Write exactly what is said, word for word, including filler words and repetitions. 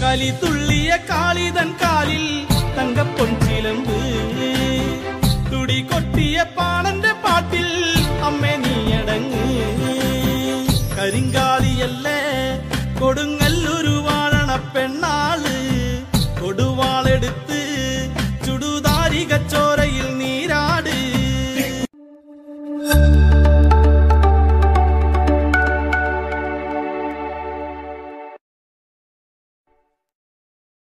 കളി തുള്ളിയ കാളിതൻ കാലിൽ തങ്കപ്പൊൻ ചിലമ്പ് തുടി കൊട്ടിയ പാണന്റെ പാട്ടിൽ